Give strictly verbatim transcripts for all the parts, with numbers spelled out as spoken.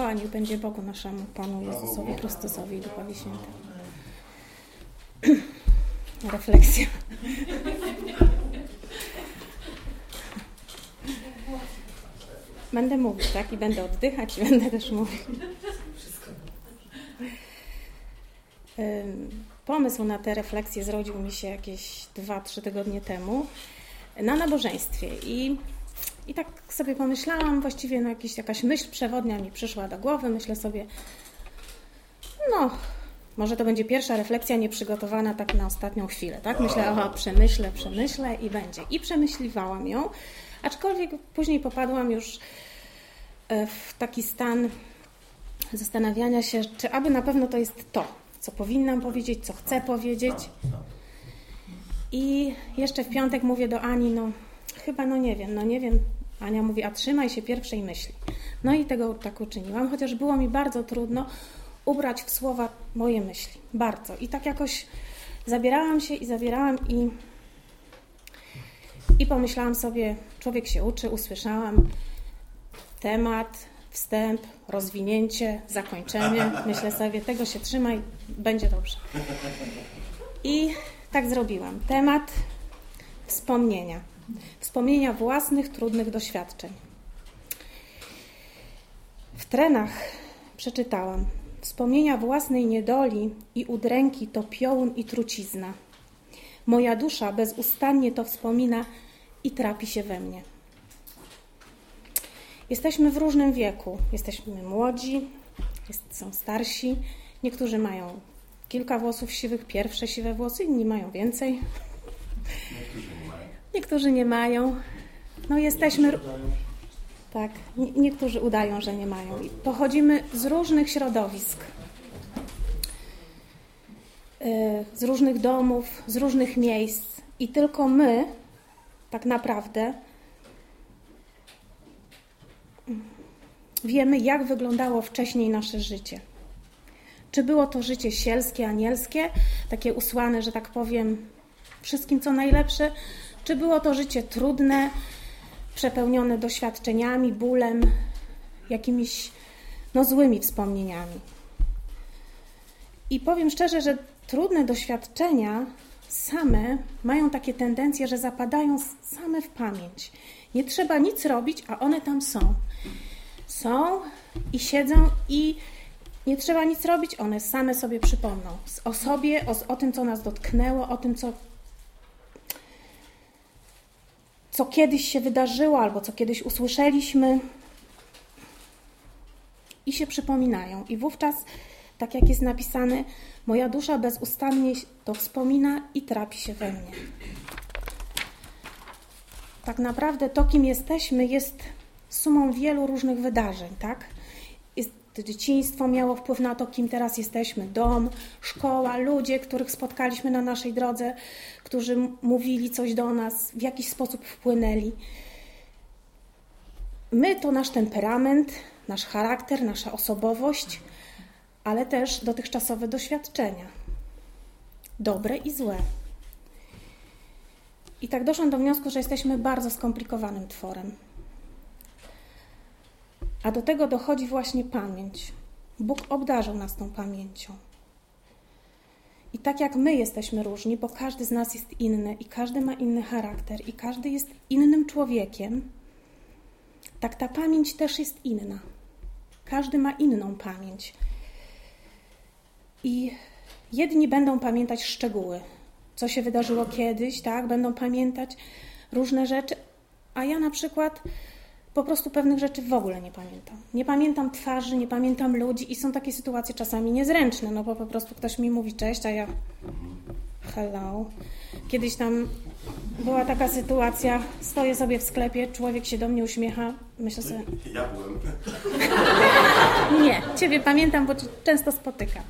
Chwała niech będzie Bogu naszemu, Panu Jezusowi Chrystusowi i Duchowi Świętemu. Refleksja. Będę mówić, tak? I będę oddychać i będę też mówić. Pomysł na tę refleksję zrodził mi się jakieś dwa trzy tygodnie temu na nabożeństwie i, i tak sobie pomyślałam, właściwie no jakiś, jakaś myśl przewodnia mi przyszła do głowy, myślę sobie, no może to będzie pierwsza refleksja nieprzygotowana tak na ostatnią chwilę, tak? Myślę, o przemyślę, przemyślę i będzie. I przemyśliwałam ją, aczkolwiek później popadłam już w taki stan zastanawiania się, czy aby na pewno to jest to, co powinnam powiedzieć, co chcę powiedzieć. I jeszcze w piątek mówię do Ani, no chyba no nie wiem, no nie wiem. Ania mówi, a trzymaj się pierwszej myśli. No i tego tak uczyniłam, chociaż było mi bardzo trudno ubrać w słowa moje myśli. Bardzo. I tak jakoś zabierałam się i zabierałam i, i pomyślałam sobie, człowiek się uczy, usłyszałam temat, wstęp, rozwinięcie, zakończenie. Myślę sobie, tego się trzymaj, będzie dobrze. I tak zrobiłam. Temat wspomnienia. Wspomnienia własnych, trudnych doświadczeń. W trenach przeczytałam. Wspomnienia własnej niedoli i udręki to piołun i trucizna. Moja dusza bezustannie to wspomina i trapi się we mnie. Jesteśmy w różnym wieku. Jesteśmy młodzi, jest, są starsi. Niektórzy mają kilka włosów siwych, pierwsze siwe włosy, inni mają więcej. Niektórzy nie mają. Niektórzy nie mają. No jesteśmy... Tak, niektórzy udają, że nie mają. I pochodzimy z różnych środowisk. Z różnych domów, z różnych miejsc. I tylko my tak naprawdę wiemy, jak wyglądało wcześniej nasze życie. Czy było to życie sielskie, anielskie, takie usłane, że tak powiem, wszystkim co najlepsze, czy było to życie trudne, przepełnione doświadczeniami, bólem, jakimiś no, złymi wspomnieniami. I powiem szczerze, że trudne doświadczenia same mają takie tendencje, że zapadają same w pamięć. Nie trzeba nic robić, a one tam są. Są i siedzą i nie trzeba nic robić, one same sobie przypomną. O sobie, o, o tym, co nas dotknęło, o tym, co, co kiedyś się wydarzyło albo co kiedyś usłyszeliśmy i się przypominają. I wówczas, tak jak jest napisane, moja dusza bezustannie to wspomina i trapi się we mnie. Tak naprawdę to, kim jesteśmy, jest sumą wielu różnych wydarzeń, tak? Jest, dzieciństwo miało wpływ na to, kim teraz jesteśmy. Dom, szkoła, ludzie, których spotkaliśmy na naszej drodze, którzy mówili coś do nas, w jakiś sposób wpłynęli. My to nasz temperament, nasz charakter, nasza osobowość, ale też dotychczasowe doświadczenia. Dobre i złe. I tak doszłam do wniosku, że jesteśmy bardzo skomplikowanym tworem. A do tego dochodzi właśnie pamięć. Bóg obdarzył nas tą pamięcią. I tak jak my jesteśmy różni, bo każdy z nas jest inny i każdy ma inny charakter i każdy jest innym człowiekiem, tak ta pamięć też jest inna. Każdy ma inną pamięć. I jedni będą pamiętać szczegóły, co się wydarzyło kiedyś, tak? Będą pamiętać różne rzeczy, a ja na przykład po prostu pewnych rzeczy w ogóle nie pamiętam. Nie pamiętam twarzy, nie pamiętam ludzi i są takie sytuacje czasami niezręczne, no bo po prostu ktoś mi mówi cześć, a ja hello. Kiedyś tam była taka sytuacja, stoję sobie w sklepie, człowiek się do mnie uśmiecha, myślę sobie... Ja byłem. Nie, ciebie pamiętam, bo cię często spotykam.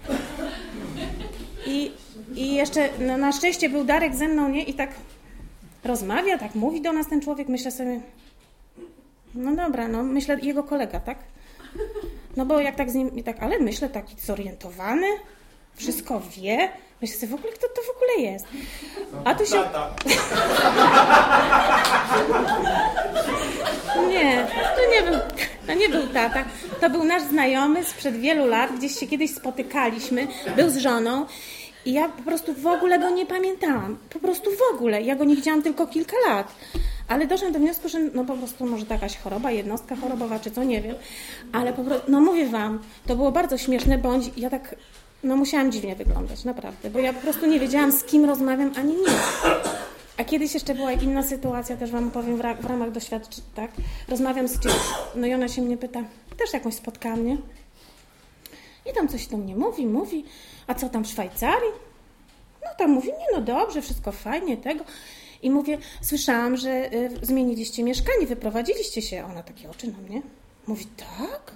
I, i jeszcze no, na szczęście był Darek ze mną, nie? I tak rozmawia, tak mówi do nas ten człowiek, myślę sobie... No dobra, no myślę, jego kolega, tak? No bo jak tak z nim, tak, ale myślę, taki zorientowany, wszystko wie. Myślę sobie, w ogóle kto to w ogóle jest? A tu się... Nie, to nie wiem. To nie był tata, to był nasz znajomy sprzed wielu lat, gdzieś się kiedyś spotykaliśmy, był z żoną i ja po prostu w ogóle go nie pamiętałam. Po prostu w ogóle. Ja go nie widziałam tylko kilka lat. Ale doszłam do wniosku, że no po prostu może to jakaś choroba, jednostka chorobowa, czy co, nie wiem. Ale po prostu, no mówię wam, to było bardzo śmieszne, bądź ja tak, no musiałam dziwnie wyglądać, naprawdę. Bo ja po prostu nie wiedziałam, z kim rozmawiam, ani nic. A kiedyś jeszcze była inna sytuacja, też wam opowiem w, ra- w ramach doświadczeń, tak? Rozmawiam z kimś, no i ona się mnie pyta, też jakąś spotkałam, nie? I tam coś do mnie mówi, mówi, a co tam w Szwajcarii? No tam mówi, nie no dobrze, wszystko fajnie, tego. I mówię, słyszałam, że y, zmieniliście mieszkanie, wyprowadziliście się. Ona takie oczy na mnie. Mówi, tak?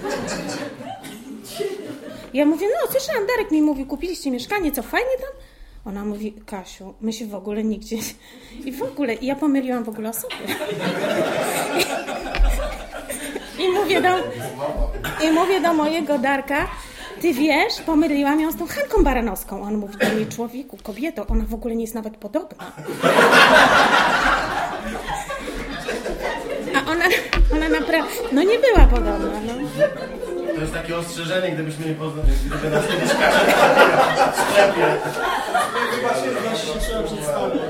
Ja mówię, no słyszałam, Darek mi mówi, kupiliście mieszkanie, co fajnie tam? Ona mówi, Kasiu, my się w ogóle nigdzie... I w ogóle, i ja pomyliłam w ogóle osoby. I, i, mówię do, I mówię do mojego Darka, ty wiesz, pomyliłam ją z tą Hanką Baranowską. On mówi do mnie, człowieku, kobieto, ona w ogóle nie jest nawet podobna. A ona, ona naprawdę, no nie była podobna. No. To jest takie ostrzeżenie, gdybyśmy nie poznali, gdyby nas kiedyś Kasia w sklepie. Chyba się trzeba przedstawić.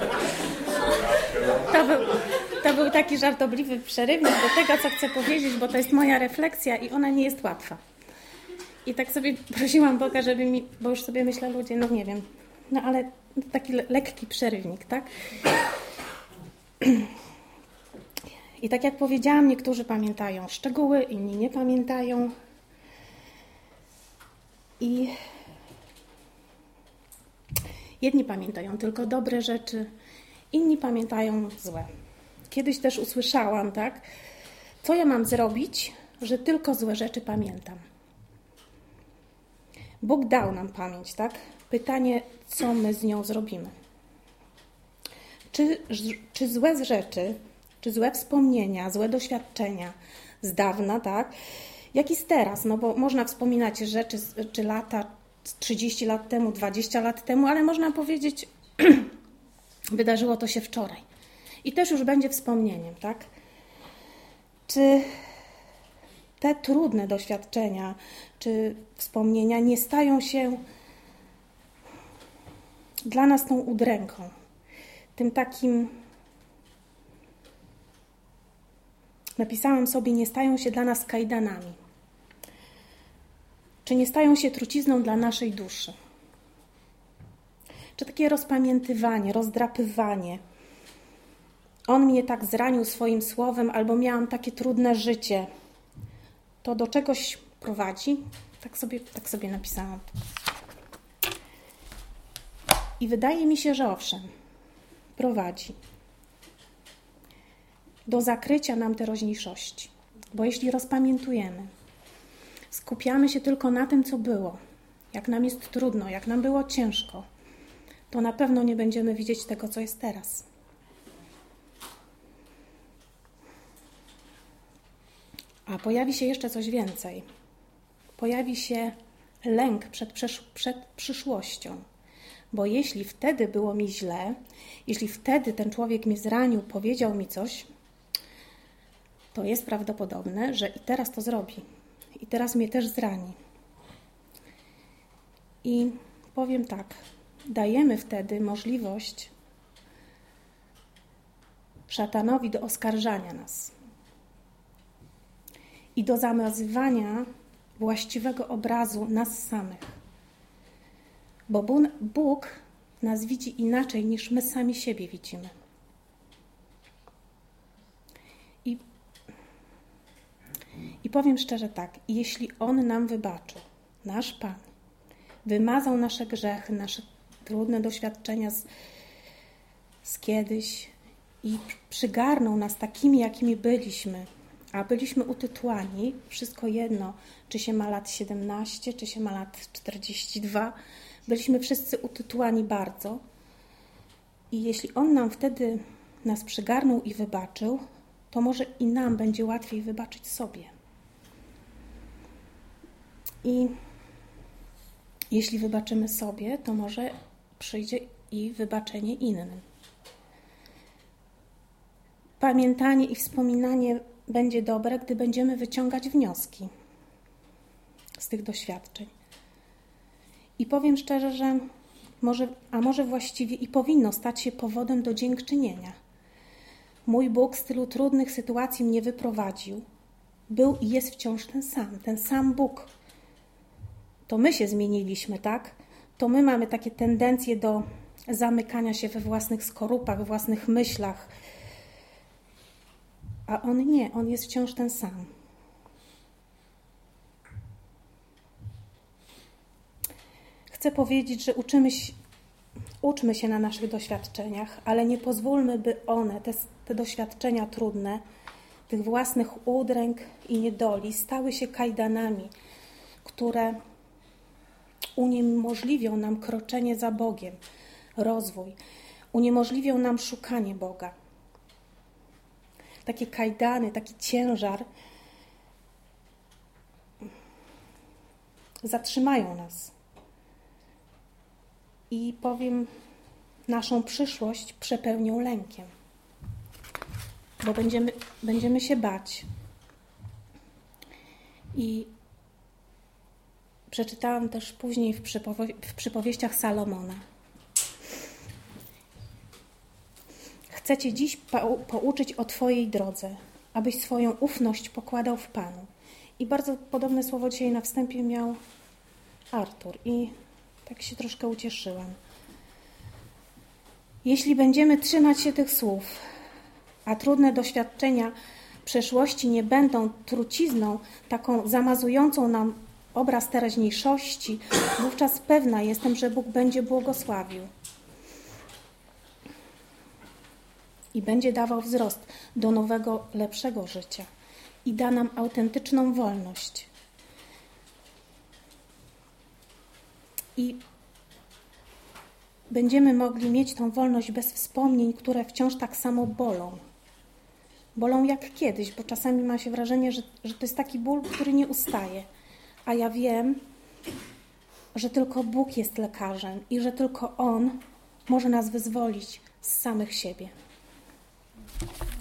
To był, to był taki żartobliwy przerywnik do tego, co chcę powiedzieć, bo to jest moja refleksja i ona nie jest łatwa. I tak sobie prosiłam Boga, żeby mi, bo już sobie myślę, ludzie, no nie wiem, no ale taki le- lekki przerywnik, tak? I tak jak powiedziałam, niektórzy pamiętają szczegóły, inni nie pamiętają. I jedni pamiętają tylko dobre rzeczy, inni pamiętają złe. Kiedyś też usłyszałam, tak? Co ja mam zrobić, że tylko złe rzeczy pamiętam? Bóg dał nam pamięć, tak? Pytanie, co my z nią zrobimy? Czy, czy złe rzeczy, czy złe wspomnienia, złe doświadczenia z dawna, tak? Jak i z teraz, no bo można wspominać rzeczy, czy lata, trzydzieści lat temu, dwadzieścia lat temu, ale można powiedzieć, wydarzyło to się wczoraj. I też już będzie wspomnieniem, tak? Czy te trudne doświadczenia, czy wspomnienia nie stają się dla nas tą udręką, tym takim, napisałam sobie, nie stają się dla nas kajdanami, czy nie stają się trucizną dla naszej duszy, czy takie rozpamiętywanie, rozdrapywanie. On mnie tak zranił swoim słowem, albo miałam takie trudne życie. To do czegoś prowadzi? Tak sobie, tak sobie napisałam. I wydaje mi się, że owszem, prowadzi. Do zakrycia nam teraźniejszości. Bo jeśli rozpamiętujemy, skupiamy się tylko na tym, co było, jak nam jest trudno, jak nam było ciężko, to na pewno nie będziemy widzieć tego, co jest teraz. A pojawi się jeszcze coś więcej. Pojawi się lęk przed, przesz- przed przyszłością. Bo jeśli wtedy było mi źle, jeśli wtedy ten człowiek mnie zranił, powiedział mi coś, to jest prawdopodobne, że i teraz to zrobi. I teraz mnie też zrani. I powiem tak, dajemy wtedy możliwość szatanowi do oskarżania nas i do zamazywania właściwego obrazu nas samych. Bo Bóg nas widzi inaczej, niż my sami siebie widzimy. I, i powiem szczerze tak, jeśli On nam wybaczył, nasz Pan, wymazał nasze grzechy, nasze trudne doświadczenia z, z kiedyś i przygarnął nas takimi, jakimi byliśmy, a byliśmy utytułani, wszystko jedno, czy się ma lat siedemnaście, czy się ma lat czterdzieści dwa, byliśmy wszyscy utytułani bardzo. I jeśli On nam wtedy nas przygarnął i wybaczył, to może i nam będzie łatwiej wybaczyć sobie. I jeśli wybaczymy sobie, to może przyjdzie i wybaczenie innym. Pamiętanie i wspominanie będzie dobre, gdy będziemy wyciągać wnioski z tych doświadczeń. I powiem szczerze, że może, a może właściwie i powinno stać się powodem do dziękczynienia. Mój Bóg z tylu trudnych sytuacji mnie wyprowadził. Był i jest wciąż ten sam, ten sam Bóg. To my się zmieniliśmy, tak? To my mamy takie tendencje do zamykania się we własnych skorupach, we własnych myślach. A On nie, On jest wciąż ten sam. Chcę powiedzieć, że uczymy się, uczmy się na naszych doświadczeniach, ale nie pozwólmy, by one, te, te doświadczenia trudne, tych własnych udręk i niedoli stały się kajdanami, które uniemożliwią nam kroczenie za Bogiem, rozwój, uniemożliwią nam szukanie Boga. Takie kajdany, taki ciężar zatrzymają nas. I powiem, naszą przyszłość przepełnią lękiem, bo będziemy, będziemy się bać. I przeczytałam też później w, przypowie- w przypowieściach Salomona. Chcę Cię dziś po- pouczyć o Twojej drodze, abyś swoją ufność pokładał w Panu. I bardzo podobne słowo dzisiaj na wstępie miał Artur i tak się troszkę ucieszyłam. Jeśli będziemy trzymać się tych słów, a trudne doświadczenia przeszłości nie będą trucizną, taką zamazującą nam obraz teraźniejszości, wówczas pewna jestem, że Bóg będzie błogosławił i będzie dawał wzrost do nowego, lepszego życia i da nam autentyczną wolność. I będziemy mogli mieć tą wolność bez wspomnień, które wciąż tak samo bolą. Bolą jak kiedyś, bo czasami ma się wrażenie, że, że to jest taki ból, który nie ustaje. A ja wiem, że tylko Bóg jest lekarzem i że tylko On może nas wyzwolić z samych siebie.